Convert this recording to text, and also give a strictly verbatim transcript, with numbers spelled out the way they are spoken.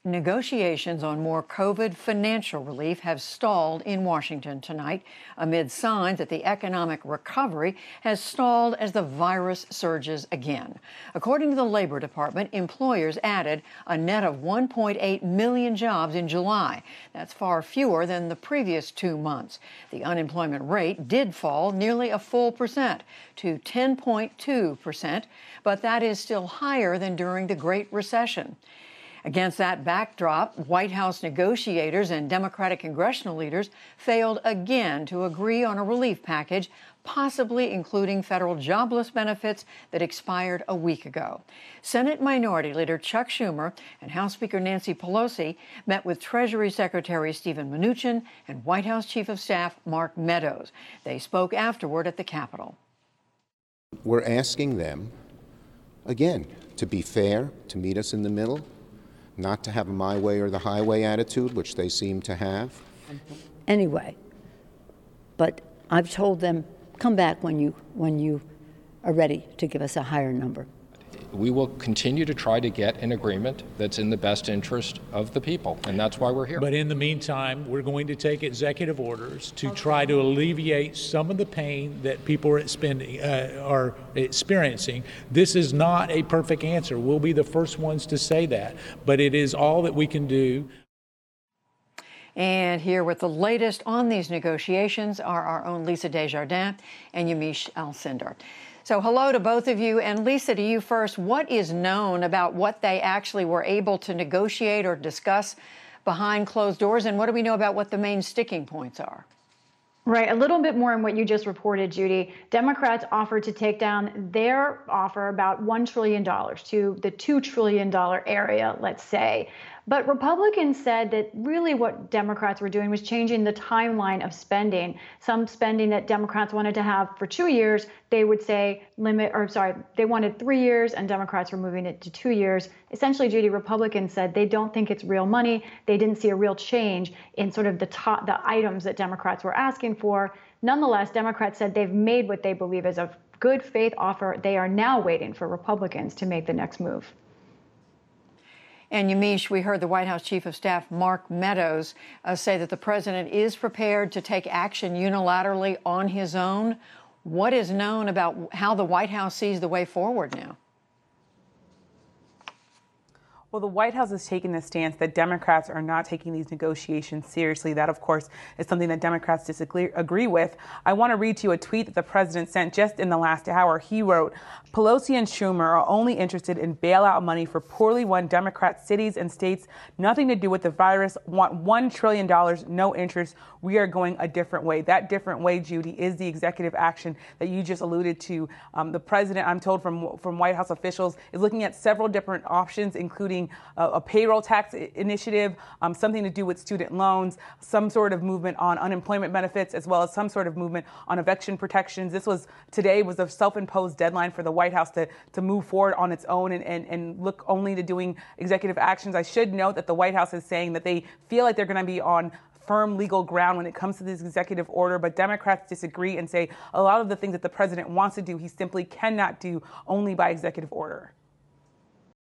Negotiations on more COVID financial relief have stalled in Washington tonight amid signs that the economic recovery has stalled as the virus surges again. According to the Labor Department, employers added a net of one point eight million jobs in July. That's far fewer than the previous two months. The unemployment rate did fall nearly a full percent to ten point two percent, but that is still higher than during the Great Recession. Against that backdrop, White House negotiators and Democratic congressional leaders failed again to agree on a relief package, possibly including federal jobless benefits that expired a week ago. Senate Minority Leader Chuck Schumer and House Speaker Nancy Pelosi met with Treasury Secretary Steven Mnuchin and White House Chief of Staff Mark Meadows. They spoke afterward at the Capitol. We're asking them, again, to be fair, to meet us in the middle, not to have a my way or the highway attitude, which they seem to have. Anyway, but I've told them, come back when you when you are ready to give us a higher number. We will continue to try to get an agreement that's in the best interest of the people, and that's why we're here. But in the meantime, we're going to take executive orders to try to alleviate some of the pain that people are, spending, uh, are experiencing. This is not a perfect answer. We'll be the first ones to say that, but it is all that we can do. And here with the latest on these negotiations are our own Lisa Desjardins and Yamiche Alcindor. So hello to both of you. And Lisa, to you first, what is known about what they actually were able to negotiate or discuss behind closed doors? And what do we know about what the main sticking points are? Right, a little bit more on what you just reported, Judy. Democrats offered to take down their offer about one trillion dollars to the two trillion dollars area, let's say. But Republicans said that really what Democrats were doing was changing the timeline of spending. Some spending that Democrats wanted to have for two years, they would say limit, or sorry, they wanted three years and Democrats were moving it to two years. Essentially, Judy, Republicans said they don't think it's real money. They didn't see a real change in sort of the top, the items that Democrats were asking for. Nonetheless, Democrats said they've made what they believe is a good faith offer. They are now waiting for Republicans to make the next move. And Yamiche, we heard the White House Chief of Staff Mark Meadows uh, say that the president is prepared to take action unilaterally on his own. What is known about how the White House sees the way forward now? Well, the White House is taking the stance that Democrats are not taking these negotiations seriously. That, of course, is something that Democrats disagree agree with. I want to read to you a tweet that the president sent just in the last hour. He wrote, Pelosi and Schumer are only interested in bailout money for poorly run Democrat cities and states. Nothing to do with the virus. Want one trillion dollars, no interest. We are going a different way. That different way, Judy, is the executive action that you just alluded to. Um, the president, I'm told from, from White House officials, is looking at several different options, including a, a payroll tax initiative, um, something to do with student loans, some sort of movement on unemployment benefits, as well as some sort of movement on eviction protections. This was today was a self-imposed deadline for the White House to, to move forward on its own and, and, and look only to doing executive actions. I should note that the White House is saying that they feel like they're going to be on firm legal ground when it comes to this executive order, but Democrats disagree and say a lot of the things that the president wants to do, he simply cannot do only by executive order.